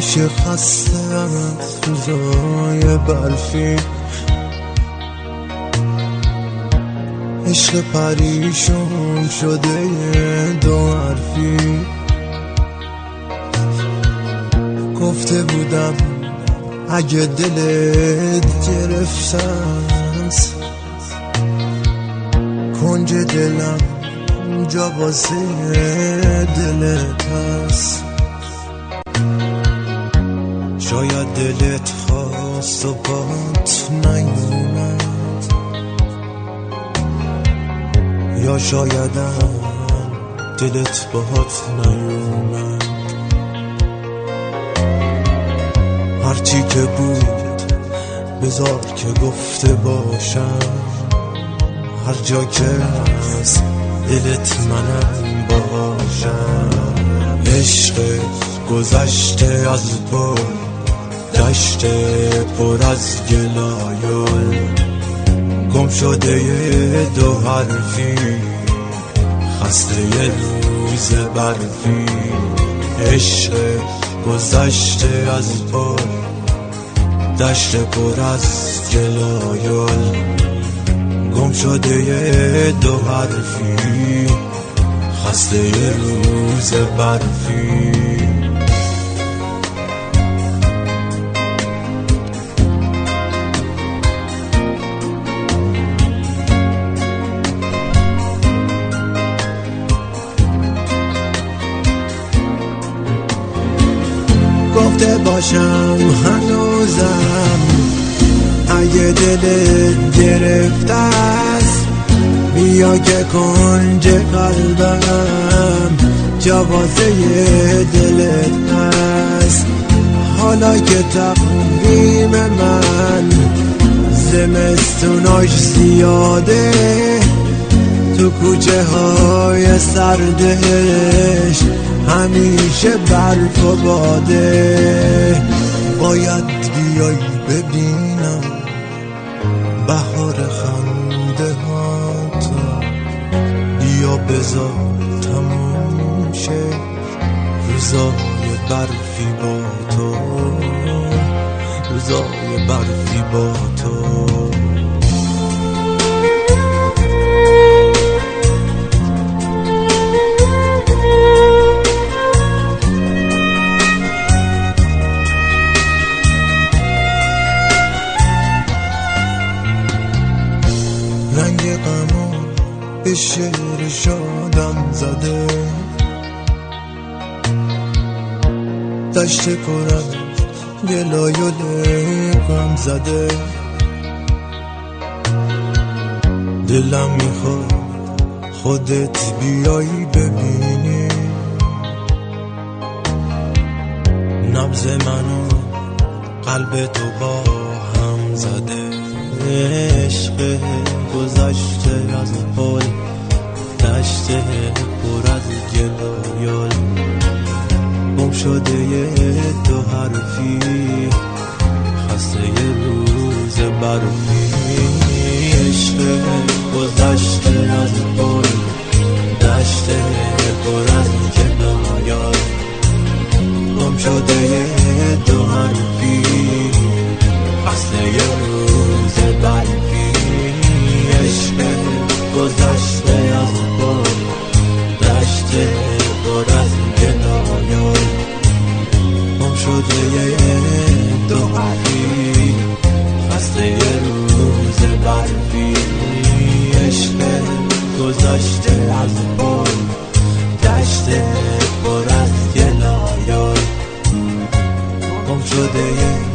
همیشه خسته از روزای برفی، عشق پریشون شده دو حرفی. گفته بودم اگه دلت گرفتم کنج دلم اونجا واسه دلت هست. شاید دلت خواست و بات نیومد، یا شایدم دلت باهات نیومد. هرچی که بود بذار که گفته باشم، هر جا که از دلت منم باشم. عشق گذشته از پل دشت پر از گلایل، گم شده دو حرفی خسته یه روز برفی. عشق گذشته از پل دشت پر از گلایل، گم شده دو حرفی خسته یه روز برفی. گفته باشم هنوزم اگه دلت گرفته است، بیا که کنج قلبم جوازه دلت هست. حالا که تقویم من زمستوناش زیاده، تو کوچه های سردش همیشه برف و باده. باید بیای ببینم بهار خنده هاتو، بیا بذار تموم شه روزای برفی با تو، روزای برفی با تو. رنگ غمو به شعر شادم زده، دشت پر از گلایل غم زده. دلم میخواد خودت بیایی ببینی نبض منو قلب تو با هم زده. عشق گذشته از پل دشت پر از گلایل، گم شده دو حرفی خسته یه روز برفی. عشق گذشته از پل دشت پر از گلایل، گم شده دو حرفی خسته یه روز برفی. عشق گذشته از پل دشت پر از گلایل، گم شده دو حرفی خسته یه روز برفی. عشق گذشته از پل دشت پر از گلایل، گم شده